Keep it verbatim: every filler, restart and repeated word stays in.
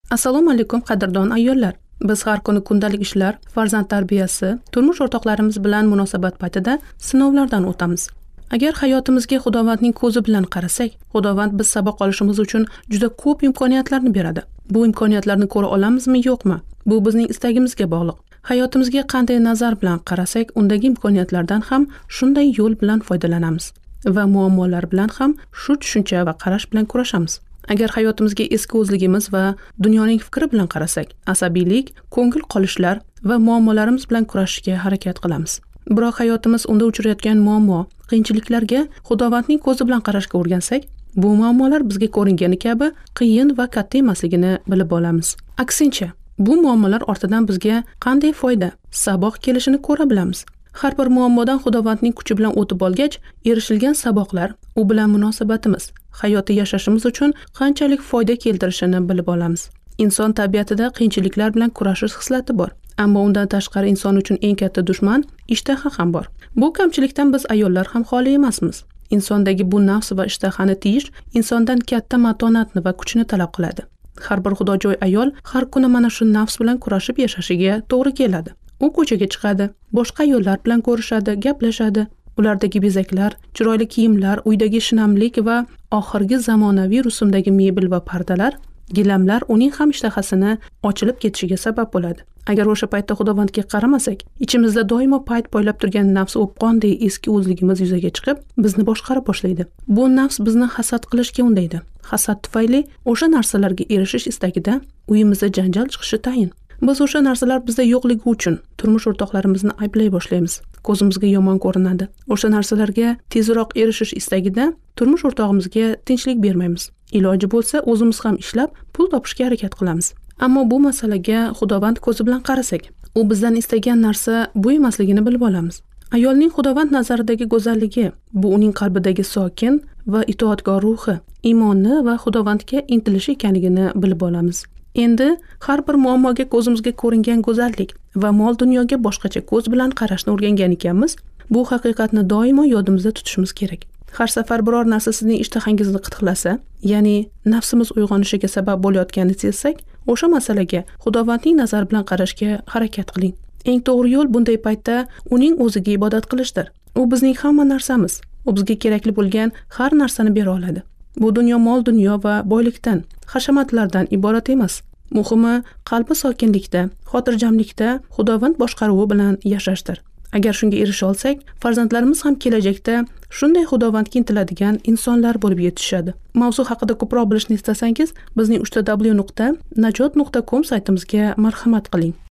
Assalomu alaykum qadrdon ayollar. Biz har kuni kundalik ishlar, farzand tarbiyasi, turmush o'rtoqlarimiz bilan munosabat paytida sinovlardan o'tamiz. Agar hayotimizga Xudovandning ko'zi bilan qarasak, Xudovand biz saboq olishimiz uchun juda ko'p imkoniyatlarni beradi. Bu imkoniyatlarni ko'ra olamizmi, yo'qmi? Bu bizning istagimizga bog'liq. Hayotimizga qanday nazar bilan qarasak, undagi imkoniyatlardan ham shunday yo'l bilan foydalanamiz va muammolar bilan ham shu tushuncha va qarash bilan kurashamiz. Agar hayotimizga eski o'zligimiz va dunyoning fikri bilan qarasak, asabiylik, ko'ngil qolishlar va muammolarimiz bilan kurashishga harakat qilamiz. Biroq hayotimiz unda uchrayotgan muammo, qiyinchiliklarga Xudovandning ko'zi bilan qarashga o'rgansak, bu muammolar bizga ko'ringani kabi qiyin va katta emasligini bilib olamiz. Aksincha, bu muammolar ortidan bizga qanday foyda, saboq kelishini ko'ra bilamiz. Har bir muammodan Xudovandning kuchi bilan o'tib olgach, erishilgan saboqlar, u bilan munosabatimiz, hayotda yashashimiz uchun qanchalik foyda keltirishini bilib olamiz. Inson tabiatida qiyinchiliklar bilan kurashish xislati bor, ammo undan tashqari inson uchun eng katta dushman ishtaha ham bor. Bu kamchilikdan biz ayollar ham xoli emasmiz. Insondagi bu nafs va ishtahani tiyish insondan katta matonatni va kuchni talab qiladi. Har bir xudojo'y ayol har kuni mana shu nafs bilan kurashib yashashiga to'g'ri keladi. U ko'chaga chiqadi, boshqa ayollar bilan ko'rishadi, gaplashadi. Ulardagi bezaklar, chiroyli kiyimlar, uydagi shinamlik va oxirgi zamonaviy rusumdagi mebel va pardalar, gilamlar uning ham ishtahasini ochilib ketishiga sabab bo'ladi. Agar o'sha paytda Xudovandga qaramasak, ichimizda doimo payt poylab turgan nafs o'pqonday eski o'zligimiz yuzaga chiqib, bizni boshqara boshlaydi. Bu nafs bizni hasad qilishga undaydi. Hasad tufayli o'sha narsalarga erishish istagida uyimizda janjal chiqishi tayin. Biz o'sha narsalar bizda yo'qligi uchun turmush o'rtoqlarimizni ayblay boshlaymiz. Ko'zimizga yomon ko'rinadi. O'sha narsalarga tezroq erishish istagida turmush o'rtog'imizga tinchlik bermaymiz. Iloji bo'lsa, o'zimiz ham ishlab pul topishga harakat qilamiz. Ammo bu masalaga Xudovand ko'zi bilan qarasak, u bizdan istagan narsa bu emasligini bilib olamiz. Ayolning Xudovand nazaridagi go'zalligi, bu uning qalbidagi sokin va itoatkor ruhi, iymoni va Xudovandga intilishi ekanligini bilib olamiz. Endi har bir muammoga ko'zimizga ko'ringan go'zallik va mol dunyoga boshqacha ko'z bilan qarashni o'rgangan ekanmiz. Bu haqiqatni doimo yodimizda tutishimiz kerak. Har safar biror narsa sizning ishtahangizni qitiqlasa, ya'ni nafsimiz uyg'onishiga sabab bo'layotganini sezsak, o'sha masalaga Xudovandning nazari bilan qarashga harakat qiling. Eng to'g'ri yo'l bunday paytda uning o'ziga ibodat qilishdir. U bizning hamma narsamiz. U bizga kerakli bo'lgan har narsani bera oladi. Bu dunyo mol dunyo va boylikdan, hashamatlardan iborat emas. Muhimi qalbi sokinlikda, xotirjamlikda Xudovand boshqaruvi bilan yashashdir. Agar shunga erisha olsak, farzandlarimiz ham kelajakda shunday Xudovandga intiladigan insonlar bo'lib yetishadi. Mavzu haqida ko'proq bilishni istasangiz, bizning uch w nuqta najot nuqta com saytimizga marhamat qiling.